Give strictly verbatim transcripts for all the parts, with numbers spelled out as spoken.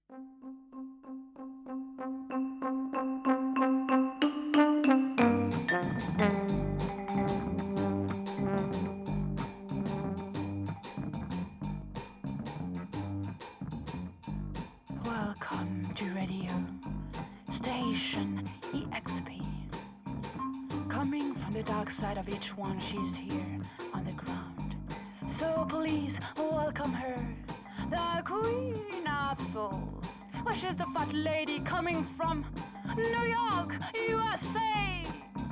Welcome to Radio Station E X P. Coming from the dark side of each one, she's here on the ground. So please welcome her, the Queen of Souls. Well, she's the fat lady coming from New York, U S A.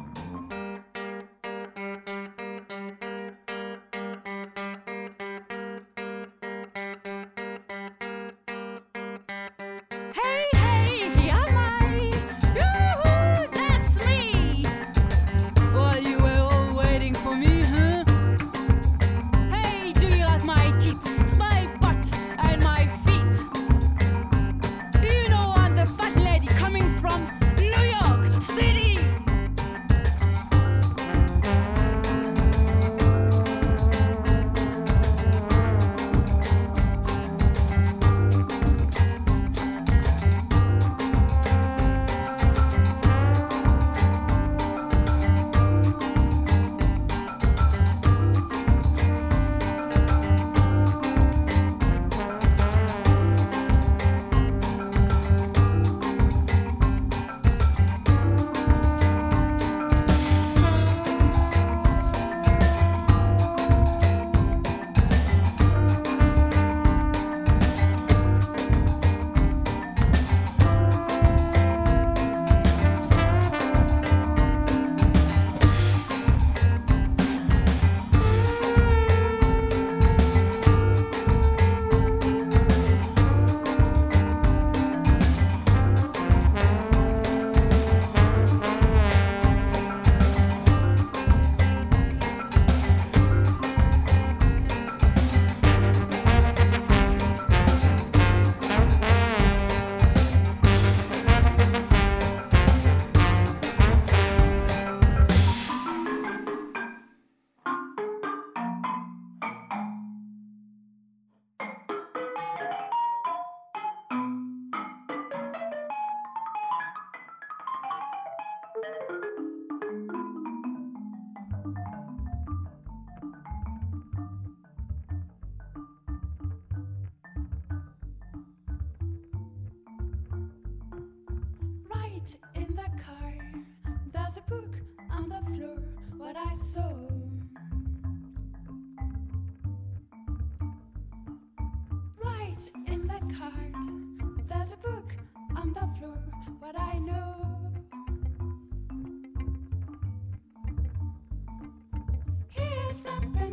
Hey, hey, here am I. Yoo-hoo, that's me. Well, you were all waiting for me, huh? Hey, do you like my tits, my butt, and my feet? You know I'm the fat lady coming from New York City. Right in the car, there's a book on the floor, what I saw. Right in the cart, there's a book on the floor, what I know. Here's a